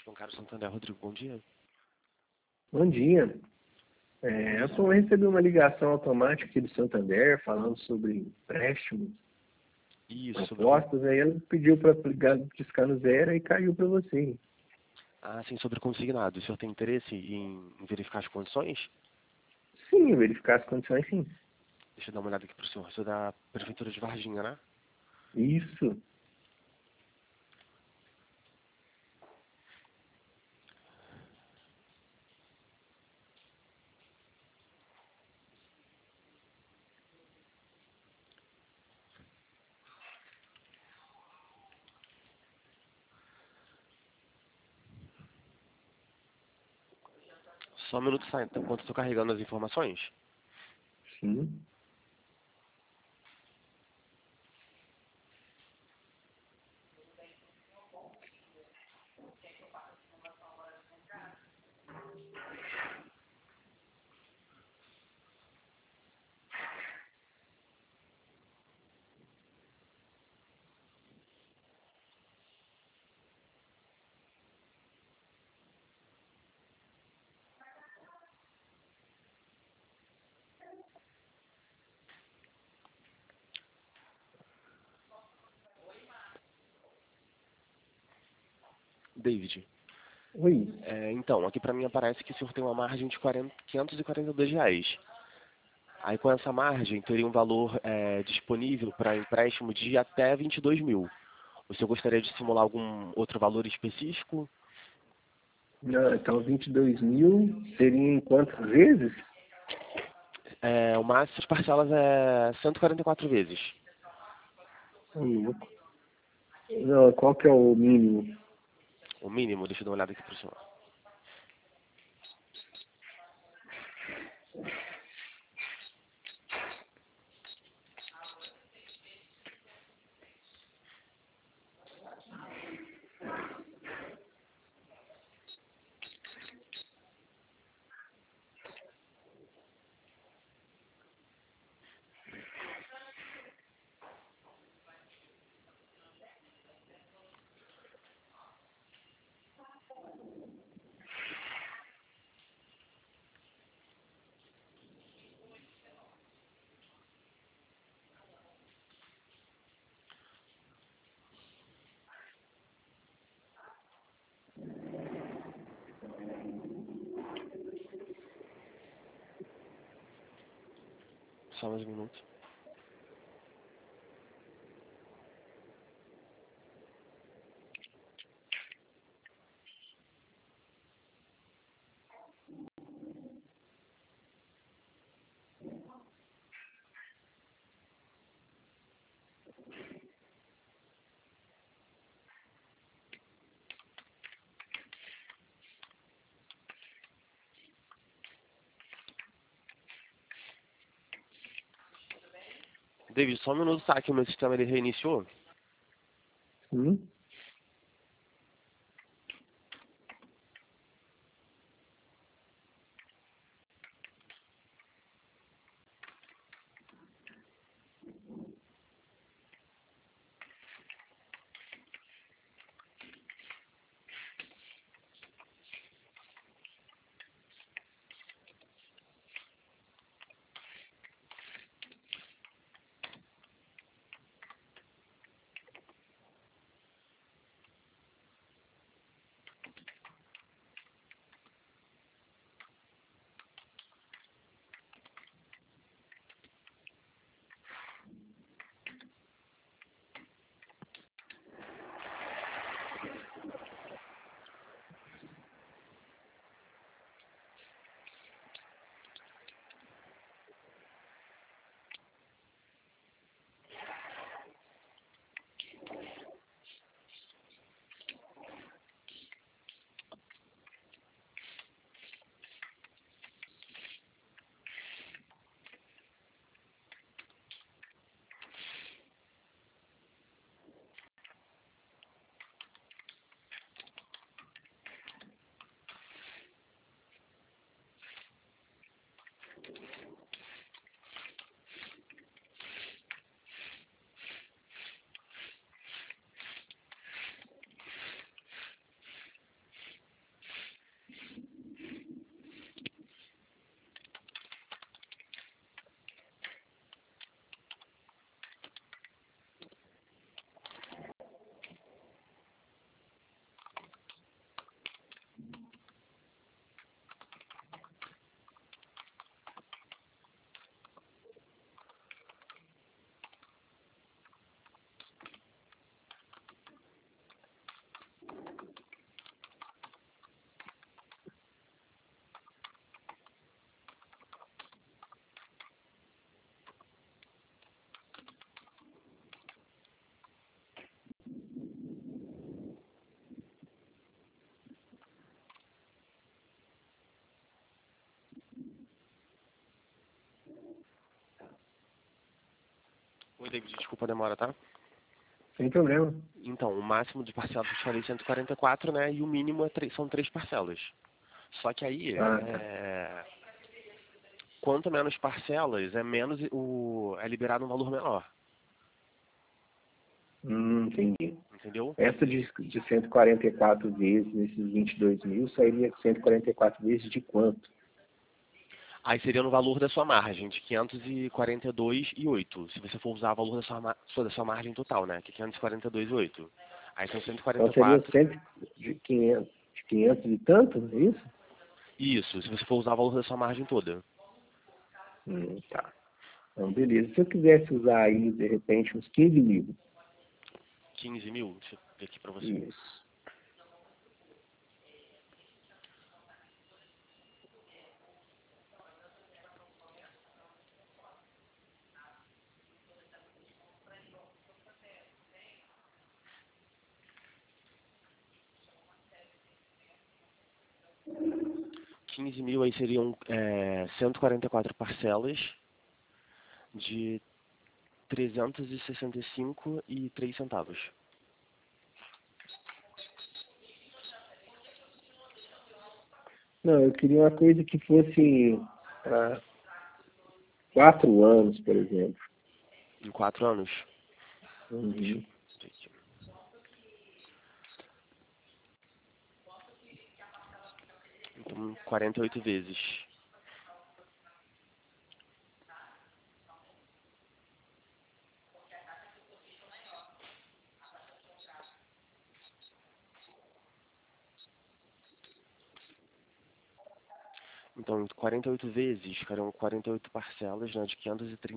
Bancário Santander, Rodrigo, bom dia. Bom dia. Eu recebi uma ligação automática aqui do Santander falando sobre empréstimos, Isso, propostas, aí ela pediu para discar no zero e caiu para você. Ah, sim, sobre consignado. O senhor tem interesse em verificar as condições? Sim, verificar as condições, sim. Deixa eu dar uma olhada aqui para o senhor. O senhor é da Prefeitura de Varginha, né? Isso. Só um minuto, sai, enquanto estou carregando as informações. Sim. David, Oi. então, aqui para mim aparece que o senhor tem uma margem de R$ 542. Aí com essa margem teria um valor disponível para empréstimo de até 22 mil. O senhor gostaria de simular algum outro valor específico? Não, então 22 mil seria em quantas vezes? O máximo de parcelas é 144 vezes. Louco. Não, qual que é o mínimo? O mínimo, deixa eu dar uma olhada aqui para o senhor. Só mais um minuto. David, só um minuto, tá? Que o meu sistema ele reiniciou. Sim. Oi, David, desculpa a demora, tá? Sem problema. Então, o máximo de parcelas que eu te falei é 144, né? E o mínimo são 3 parcelas. Só que aí, Ah, tá. quanto menos parcelas, é liberado um valor menor. Entendi. Entendeu? Essa de 144 vezes nesses 22 mil sairia 144 vezes de quanto? Aí seria no valor da sua margem, de 542,8. Se você for usar o valor da sua margem total, né? Que é 542,8. Aí são Então seria 144. 100 de 500 e tanto, é isso? Isso, se você for usar o valor da sua margem toda. Tá. Então, beleza. Se eu quisesse usar aí, de repente, uns 15 mil. 15 mil, deixa eu ver aqui pra você. Isso. 15 mil aí seriam 144 parcelas de 365,03 centavos. Não, eu queria uma coisa que fosse para 4 anos, por exemplo. Em 4 anos? Deixa eu Uhum. ver aqui. Então, 48 vezes. Então, 48 vezes, ficariam 48 parcelas, né, de R$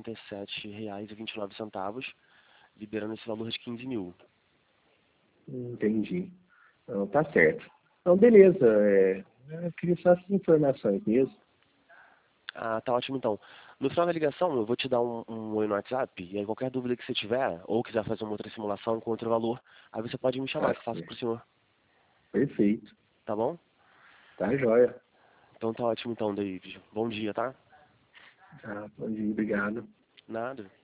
537,29, liberando esse valor de 15 mil. Entendi. Então, tá certo. Então, beleza. Eu queria só essas informações mesmo. Ah, tá ótimo então. No final da ligação, eu vou te dar um oi no WhatsApp, e aí qualquer dúvida que você tiver, ou quiser fazer uma outra simulação com outro valor, aí você pode me chamar, Tá que eu faço pro certo. senhor, Perfeito. tá bom? Tá joia. Então tá ótimo então, David. Bom dia, tá? Tá, bom dia, obrigado. Nada.